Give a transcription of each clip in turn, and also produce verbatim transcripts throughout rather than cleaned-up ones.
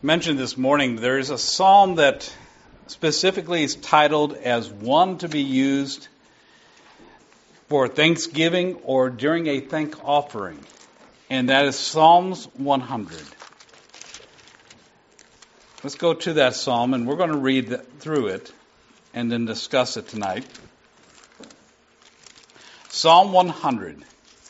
mentioned this morning, there is a psalm that specifically is titled as one to be used for Thanksgiving or during a thank offering, and that is Psalms one hundred. Let's go to that psalm, and we're going to read through it and then discuss it tonight. Psalm one hundred.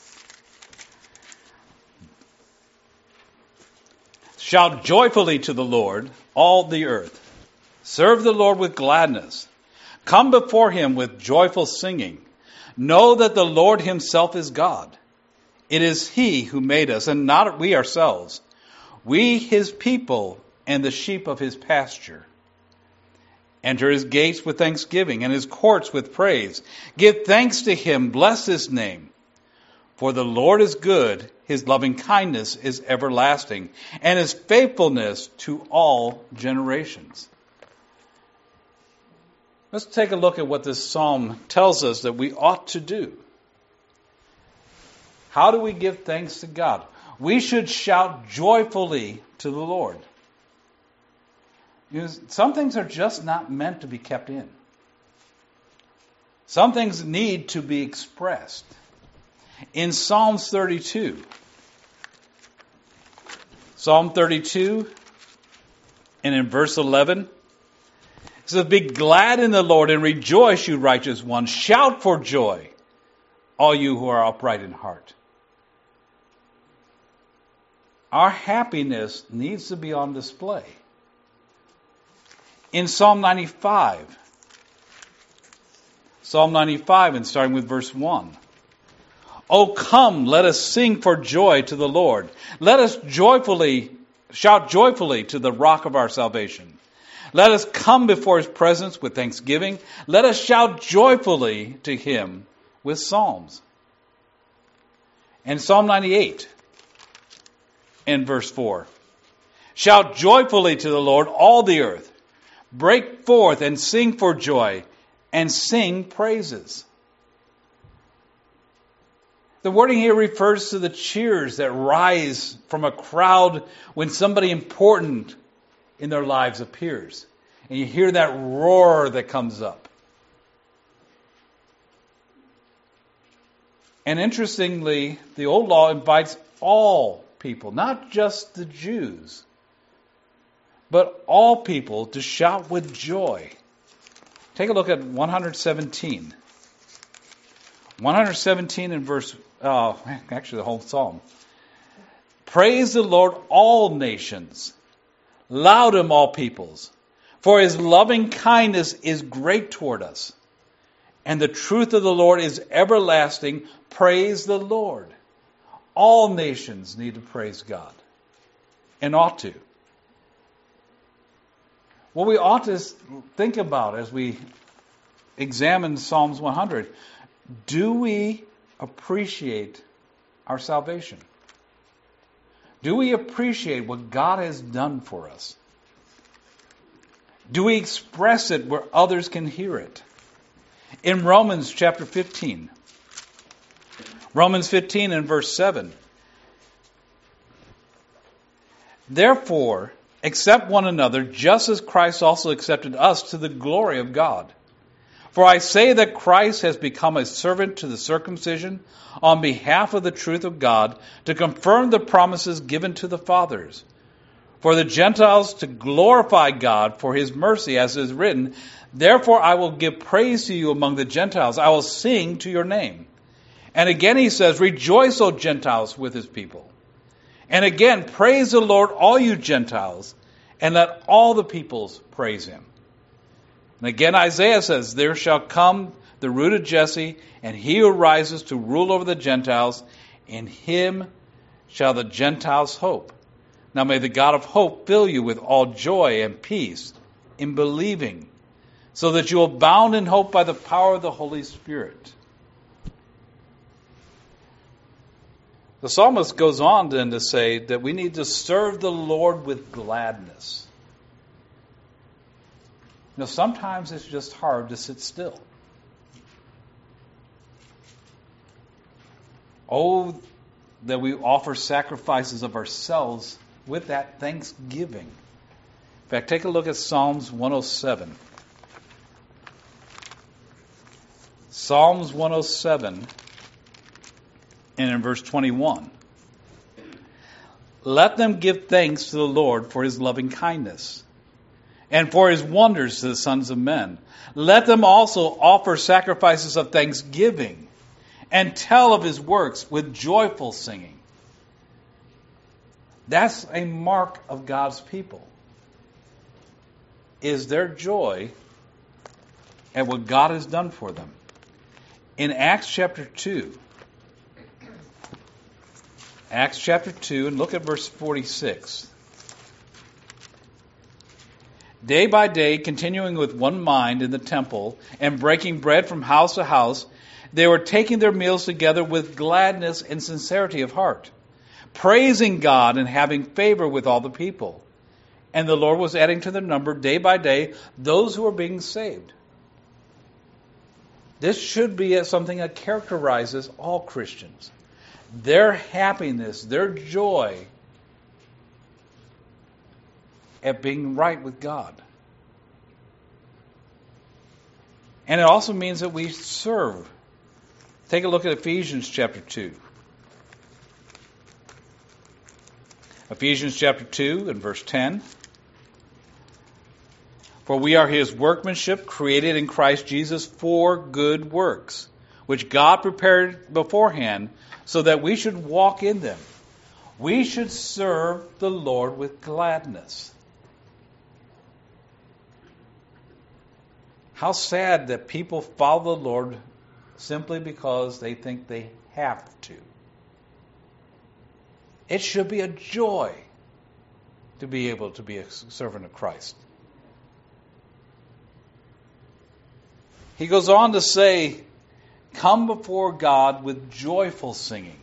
Shout joyfully to the Lord, all the earth. Serve the Lord with gladness. Come before him with joyful singing. Know that the Lord himself is God. It is he who made us, and not we ourselves. We his people and the sheep of his pasture. Enter his gates with thanksgiving and his courts with praise. Give thanks to him, bless his name. For the Lord is good, his loving kindness is everlasting, and his faithfulness to all generations. Let's take a look at what this psalm tells us that we ought to do. How do we give thanks to God? We should shout joyfully to the Lord. You know, some things are just not meant to be kept in. Some things need to be expressed. In Psalms thirty-two, Psalm thirty-two, and in verse eleven, it says, "Be glad in the Lord and rejoice, you righteous ones. Shout for joy, all you who are upright in heart." Our happiness needs to be on display. In Psalm ninety-five, Psalm ninety-five, and starting with verse one. "Oh, come, let us sing for joy to the Lord. Let us joyfully shout joyfully to the rock of our salvation. Let us come before his presence with thanksgiving. Let us shout joyfully to him with psalms." And Psalm ninety-eight, in verse four. "Shout joyfully to the Lord, all the earth. Break forth and sing for joy, and sing praises." The wording here refers to the cheers that rise from a crowd when somebody important in their lives appears. And you hear that roar that comes up. And interestingly, the old law invites all people, not just the Jews, but all people to shout with joy. Take a look at one seventeen. one seventeen in verse, uh, actually the whole psalm. "Praise the Lord, all nations. Laud him, all peoples. For his loving kindness is great toward us. And the truth of the Lord is everlasting. Praise the Lord." All nations need to praise God, and ought to. What we ought to think about as we examine Psalms one hundred, do we appreciate our salvation? Do we appreciate what God has done for us? Do we express it where others can hear it? In Romans chapter fifteen, Romans fifteen and verse seven, "Therefore, accept one another, just as Christ also accepted us to the glory of God. For I say that Christ has become a servant to the circumcision on behalf of the truth of God, to confirm the promises given to the fathers, for the Gentiles to glorify God for his mercy, as is written, Therefore I will give praise to you among the Gentiles. I will sing to your name." And again he says, "Rejoice, O Gentiles, with his people." And again, "Praise the Lord, all you Gentiles, and let all the peoples praise him." And again Isaiah says, "There shall come the root of Jesse, and he who rises to rule over the Gentiles. In him shall the Gentiles hope. Now may the God of hope fill you with all joy and peace in believing, so that you will abound in hope by the power of the Holy Spirit." The psalmist goes on then to say that we need to serve the Lord with gladness. You know, sometimes it's just hard to sit still. Oh, that we offer sacrifices of ourselves with that thanksgiving fact, take a look at Psalms one oh seven. Psalms one oh seven, and in verse twenty-one. Let them give thanks to the Lord for his loving kindness, and for his wonders to the sons of men. Let them also offer sacrifices of thanksgiving, and tell of his works with joyful singing. That's a mark of God's people, is their joy at what God has done for them. In Acts chapter two, Acts chapter two, and look at verse forty-six. Day by day, continuing with one mind in the temple, and breaking bread from house to house, they were taking their meals together with gladness and sincerity of heart, praising God and having favor with all the people. And the Lord was adding to their number day by day those who were being saved. This should be something that characterizes all Christians. Their happiness, their joy at being right with God. And it also means that we serve. Take a look at Ephesians chapter two. Ephesians chapter two and verse ten. For we are his workmanship, created in Christ Jesus for good works, which God prepared beforehand so that we should walk in them. We should serve the Lord with gladness. How sad that people follow the Lord simply because they think they have to. It should be a joy to be able to be a servant of Christ. He goes on to say, come before God with joyful singing.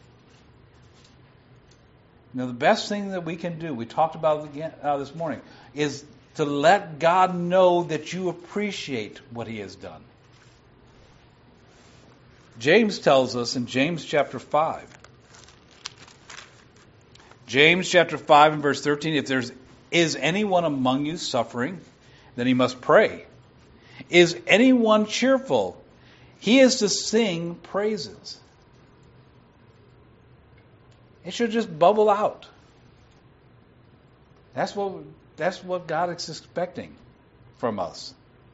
Now, the best thing that we can do, we talked about it again uh, this morning, is to let God know that you appreciate what he has done. James tells us in James chapter five. James chapter five and verse thirteen, if there is anyone among you suffering, then he must pray. Is anyone cheerful? He is to sing praises. It should just bubble out. That's what, that's what God is expecting from us.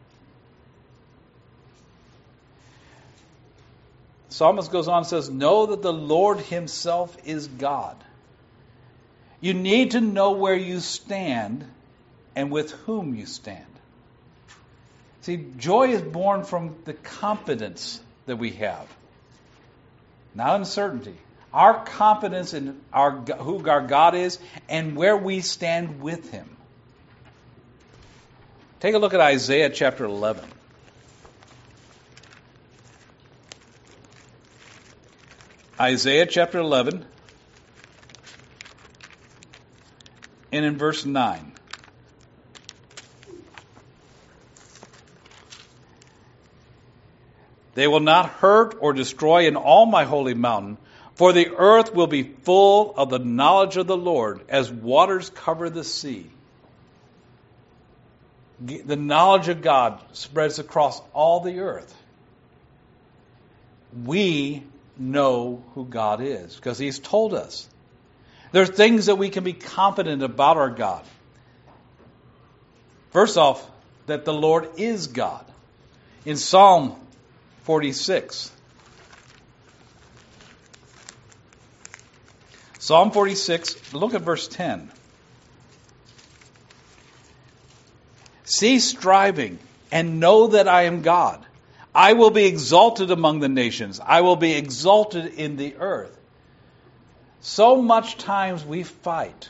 The psalmist goes on and says, know that the Lord himself is God. You need to know where you stand and with whom you stand. See, joy is born from the confidence that we have, not uncertainty. Our confidence in our who our God is and where we stand with him. Take a look at Isaiah chapter eleven. Isaiah chapter eleven, and in verse nine. They will not hurt or destroy in all my holy mountain, for the earth will be full of the knowledge of the Lord as waters cover the sea. The knowledge of God spreads across all the earth. We know who God is because he's told us. There are things that we can be confident about our God. First off, that the Lord is God. In Psalm forty-six. Psalm forty-six, look at verse ten. Cease striving and know that I am God. I will be exalted among the nations. I will be exalted in the earth. So much times we fight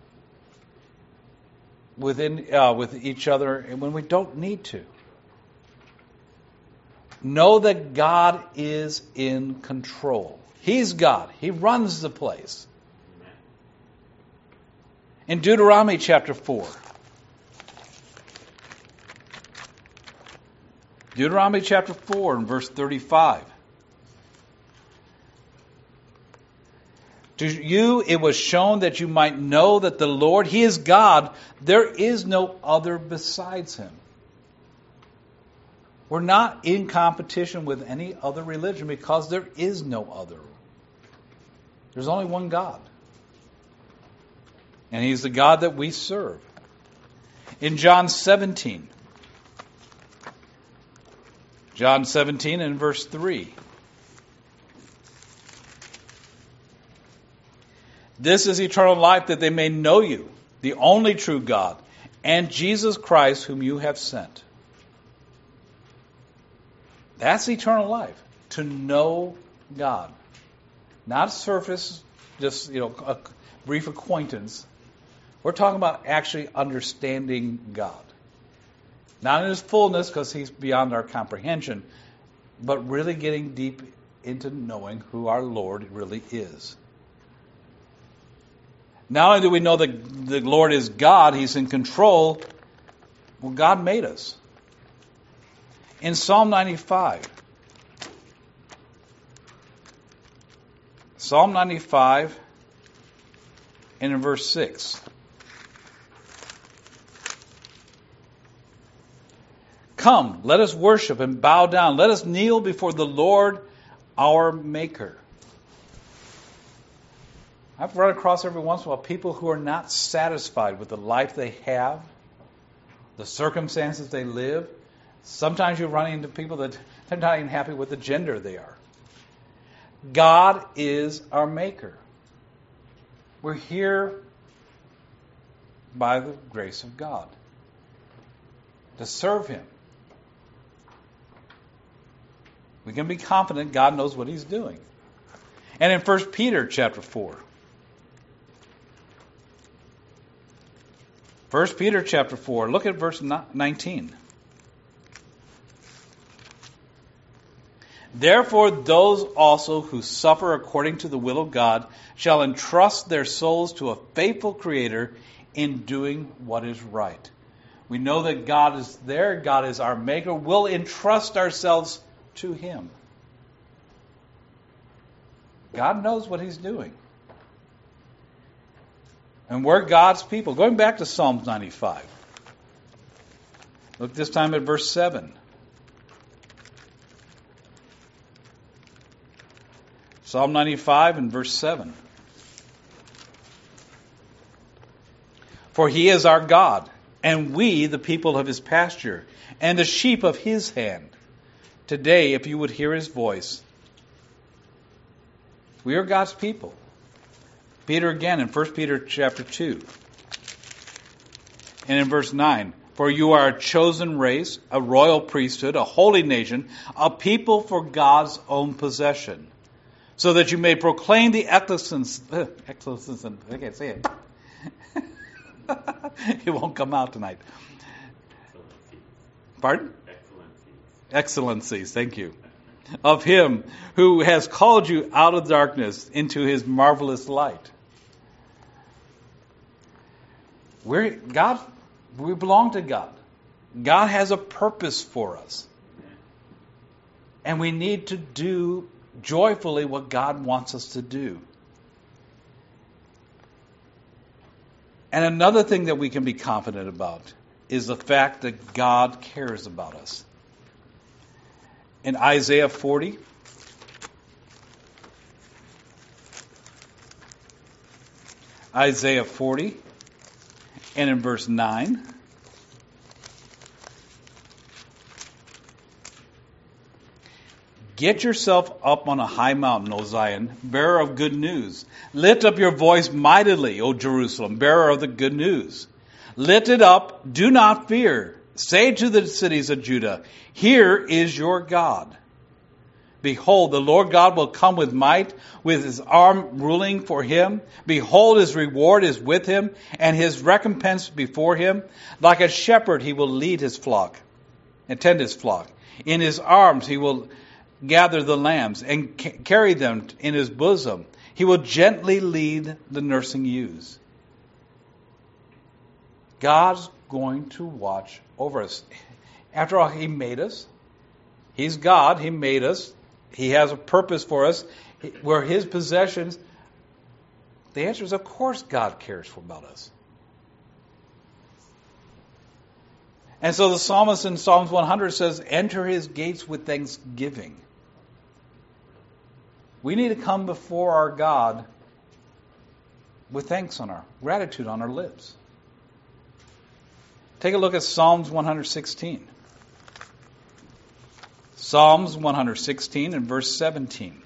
within uh, with each other when we don't need to. Know that God is in control. He's God. He runs the place. In Deuteronomy chapter four. Deuteronomy chapter four and verse thirty-five. To you it was shown that you might know that the Lord, He is God. There is no other besides Him. We're not in competition with any other religion because there is no other. There's only one God. And He's the God that we serve. In John seventeen, John seventeen and verse three. This is eternal life, that they may know you, the only true God, and Jesus Christ, whom you have sent. That's eternal life, to know God. Not surface, just, you know, a brief acquaintance. We're talking about actually understanding God. Not in His fullness, because He's beyond our comprehension, but really getting deep into knowing who our Lord really is. Not only do we know that the Lord is God, He's in control, well, God made us. In Psalm ninety-five, Psalm ninety-five and in verse six. Come, let us worship and bow down. Let us kneel before the Lord our Maker. I've run across every once in a while people who are not satisfied with the life they have, the circumstances they live. Sometimes you run into people that they're not even happy with the gender they are. God is our Maker. We're here by the grace of God to serve Him. We can be confident God knows what He's doing. And in First Peter chapter four, First Peter chapter four, look at verse nineteen. Therefore, those also who suffer according to the will of God shall entrust their souls to a faithful Creator in doing what is right. We know that God is there. God is our Maker. We'll entrust ourselves to Him. God knows what He's doing. And we're God's people. Going back to Psalm ninety-five. Look this time at verse seven. Psalm ninety-five and verse seven. For He is our God, and we the people of His pasture, and the sheep of His hand. Today, if you would hear His voice. We are God's people. Peter again in First Peter chapter two. And in verse nine. For you are a chosen race, a royal priesthood, a holy nation, a people for God's own possession, so that you may proclaim the excellencies. Excellencies, I can't say it. It won't come out tonight. Pardon? Excellencies. Excellencies, thank you. Of Him who has called you out of darkness into His marvelous light. We're God. We belong to God. God has a purpose for us. And we need to do joyfully what God wants us to do. And another thing that we can be confident about is the fact that God cares about us. In Isaiah forty, Isaiah forty, and in verse nine, get yourself up on a high mountain, O Zion, bearer of good news. Lift up your voice mightily, O Jerusalem, bearer of the good news. Lift it up, do not fear. Say to the cities of Judah, here is your God. Behold, the Lord God will come with might, with His arm ruling for Him. Behold, His reward is with Him, and His recompense before Him. Like a shepherd, He will lead His flock, and tend His flock. In His arms He will gather the lambs, and ca- carry them in His bosom. He will gently lead the nursing ewes. God's going to watch over us. After all, He made us. He's God. He made us. He has a purpose for us. We're His possessions. The answer is, of course, God cares for about us. And so the psalmist in Psalms one hundred says, enter his gates with thanksgiving. We need to come before our God with thanks on our, gratitude on our lips. Take a look at Psalms one sixteen. Psalms one sixteen and verse seventeen.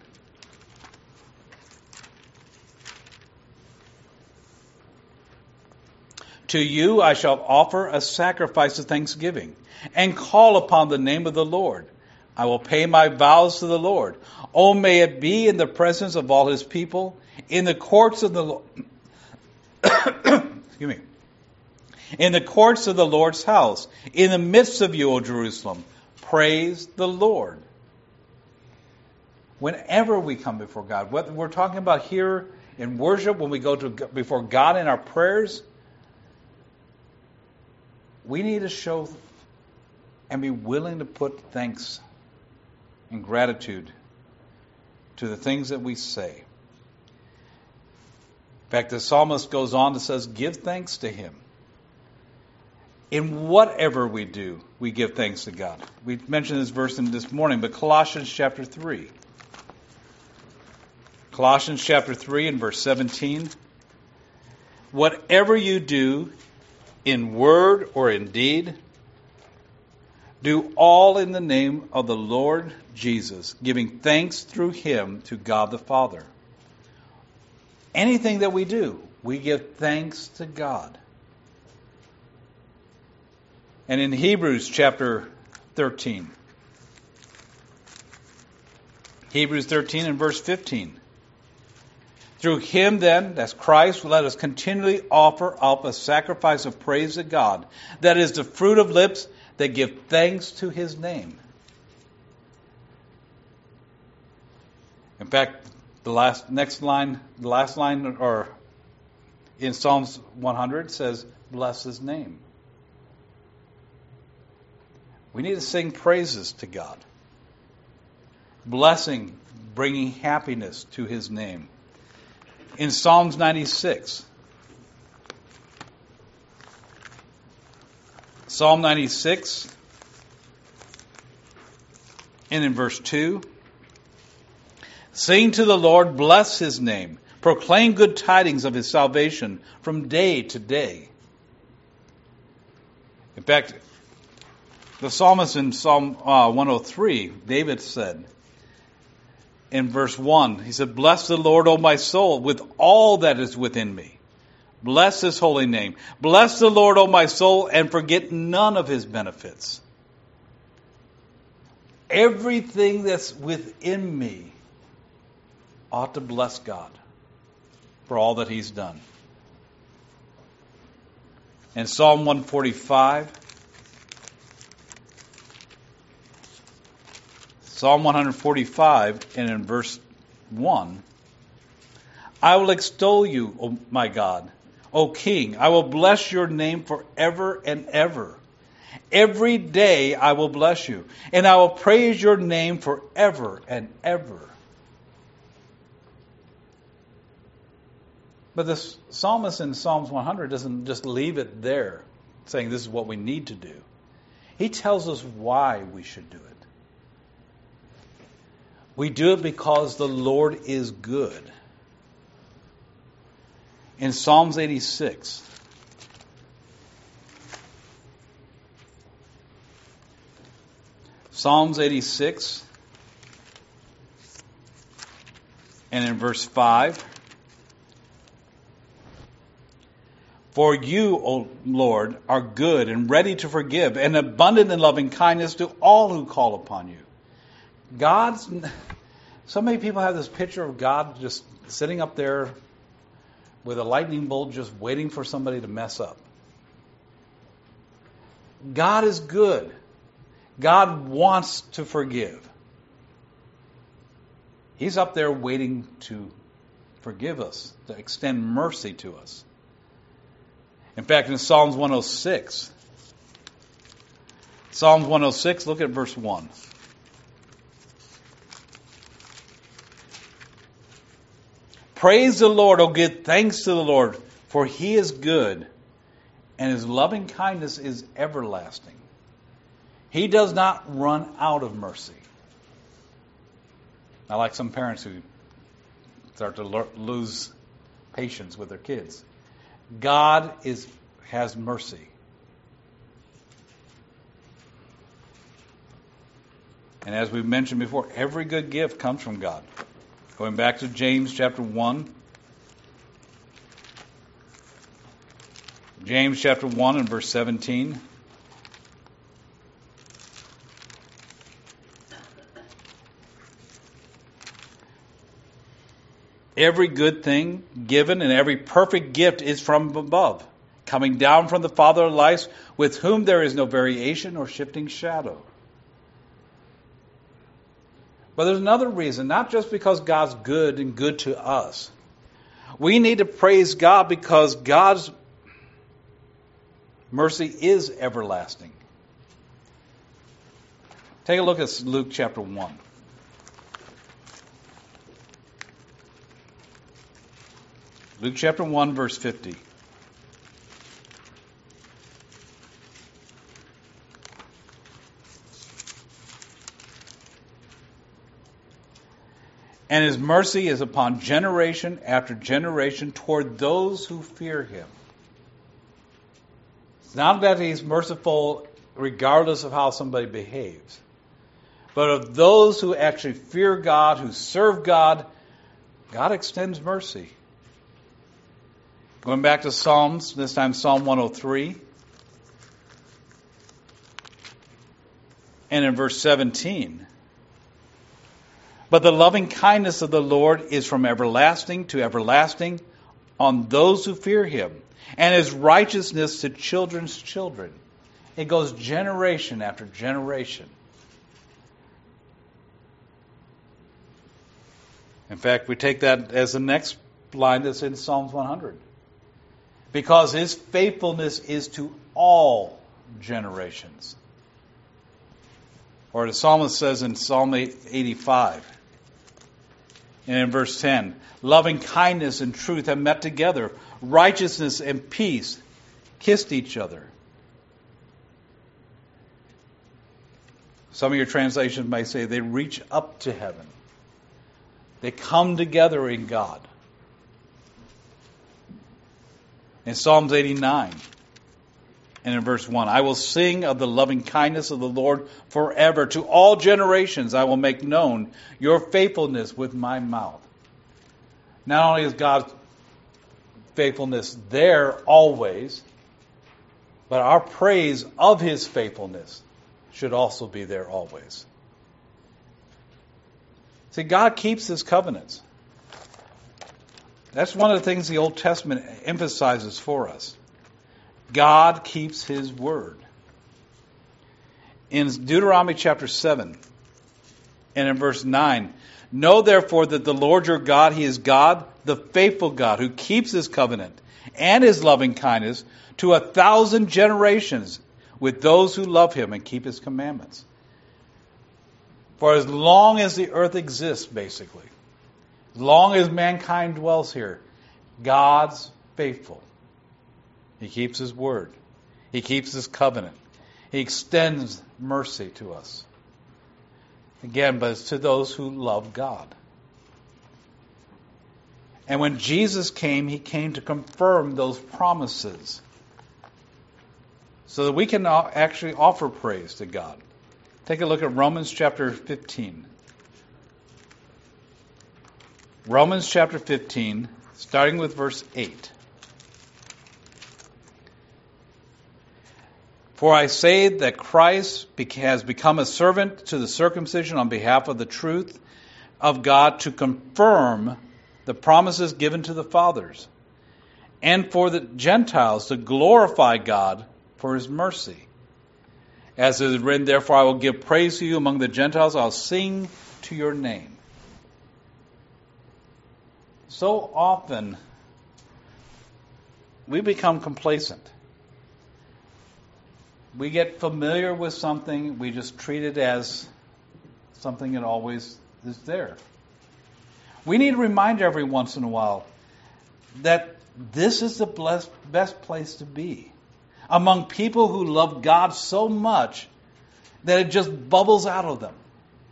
To you I shall offer a sacrifice of thanksgiving, and call upon the name of the Lord. I will pay my vows to the Lord. Oh, may it be in the presence of all his people, in the courts of the Lord. Excuse me. In the courts of the Lord's house, in the midst of you, O Jerusalem, praise the Lord. Whenever we come before God, whether we're talking about here in worship, when we go to before God in our prayers, we need to show and be willing to put thanks and gratitude to the things that we say. In fact, the psalmist goes on to says, give thanks to him. In whatever we do, we give thanks to God. We mentioned this verse in this morning, but Colossians chapter three. Colossians chapter three and verse seventeen. Whatever you do, in word or in deed, do all in the name of the Lord Jesus, giving thanks through him to God the Father. Anything that we do, we give thanks to God. And in Hebrews chapter thirteen, Hebrews thirteen and verse fifteen. Through him then, that's Christ, let us continually offer up a sacrifice of praise to God. That is the fruit of lips that give thanks to his name. In fact, the last next line, the last line or in Psalms one hundred says, bless his name. We need to sing praises to God. Blessing, bringing happiness to his name. In Psalms ninety-six, Psalm ninety-six, and in verse two, sing to the Lord, bless his name, proclaim good tidings of his salvation from day to day. In fact, the psalmist in Psalm uh, one oh three, David said, in verse one, he said, bless the Lord, O my soul, with all that is within me. Bless his holy name. Bless the Lord, O my soul, and forget none of his benefits. Everything that's within me ought to bless God for all that he's done. In Psalm one forty-five, Psalm one forty-five, and in verse one, I will extol you, O my God, O King. I will bless your name forever and ever. Every day I will bless you, and I will praise your name forever and ever. But the psalmist in Psalms one hundred doesn't just leave it there, saying this is what we need to do. He tells us why we should do it. We do it because the Lord is good. In Psalms eighty-six, Psalms eighty-six, and in verse five, for you, O Lord, are good and ready to forgive, and abundant in loving kindness to all who call upon you. God's, so many people have this picture of God just sitting up there with a lightning bolt just waiting for somebody to mess up. God is good. God wants to forgive. He's up there waiting to forgive us, to extend mercy to us. In fact, in Psalms one oh six, Psalms one oh six, look at verse one. Praise the Lord, oh give thanks to the Lord, for he is good, and his loving kindness is everlasting. He does not run out of mercy. Not like some parents who start to lo- lose patience with their kids. God is has mercy. And as we've mentioned before, every good gift comes from God. Going back to James chapter one. James chapter one and verse seventeen. Every good thing given and every perfect gift is from above, coming down from the Father of lights, with whom there is no variation or shifting shadow. But there's another reason, not just because God's good and good to us. We need to praise God because God's mercy is everlasting. Take a look at Luke chapter one. Luke chapter one, verse fifty. And his mercy is upon generation after generation toward those who fear him. It's not that he's merciful regardless of how somebody behaves, but of those who actually fear God, who serve God, God extends mercy. Going back to Psalms, this time Psalm one oh three. And in verse seventeen. But the loving kindness of the Lord is from everlasting to everlasting on those who fear him, and his righteousness to children's children. It goes generation after generation. In fact, we take that as the next line that's in Psalms one hundred. Because his faithfulness is to all generations. Or the psalmist says in Psalm eighty-five, and in verse ten, loving kindness and truth have met together. Righteousness and peace kissed each other. Some of your translations may say they reach up to heaven. They come together in God. In Psalms eighty-nine and in verse one, I will sing of the loving kindness of the Lord forever. To all generations I will make known your faithfulness with my mouth. Not only is God's faithfulness there always, but our praise of his faithfulness should also be there always. See, God keeps his covenants. That's one of the things the Old Testament emphasizes for us. God keeps his word. In Deuteronomy chapter seven and in verse nine, know therefore that the Lord your God, he is God, the faithful God, who keeps his covenant and his loving kindness to a thousand generations with those who love him and keep his commandments. For as long as the earth exists, basically, as long as mankind dwells here, God's faithful. He keeps his word. He keeps his covenant. He extends mercy to us. Again, but it's to those who love God. And when Jesus came, he came to confirm those promises so that we can actually offer praise to God. Take a look at Romans chapter fifteen. Romans chapter fifteen, starting with verse eight. For I say that Christ has become a servant to the circumcision on behalf of the truth of God to confirm the promises given to the fathers, and for the Gentiles to glorify God for his mercy. As it is written, therefore I will give praise to you among the Gentiles, I'll sing to your name. So often we become complacent. We get familiar with something, we just treat it as something that always is there. We need to remind every once in a while that this is the blessed, best place to be. Among people who love God so much that it just bubbles out of them.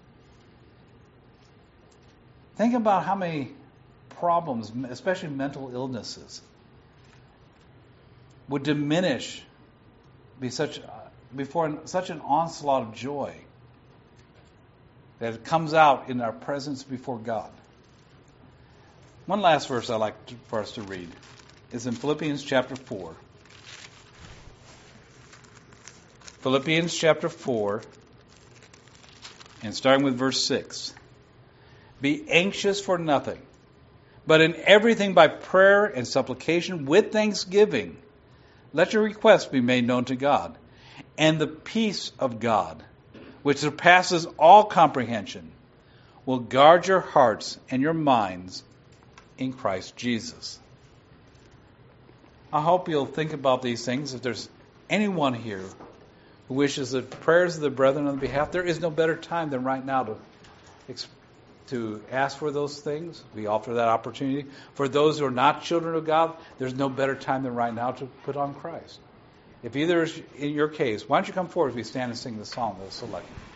Think about how many problems, especially mental illnesses, would diminish be such before such an onslaught of joy that it comes out in our presence before God. One last verse I'd like to, for us to read is in Philippians chapter four. Philippians chapter four, and starting with verse six. Be anxious for nothing, but in everything by prayer and supplication with thanksgiving, let your requests be made known to God. And the peace of God, which surpasses all comprehension, will guard your hearts and your minds in Christ Jesus. I hope you'll think about these things. If there's anyone here who wishes the prayers of the brethren on behalf, there is no better time than right now to to ask for those things. We offer that opportunity. For those who are not children of God, there's no better time than right now to put on Christ. If either is in your case, why don't you come forward as we stand and sing the song that's selected.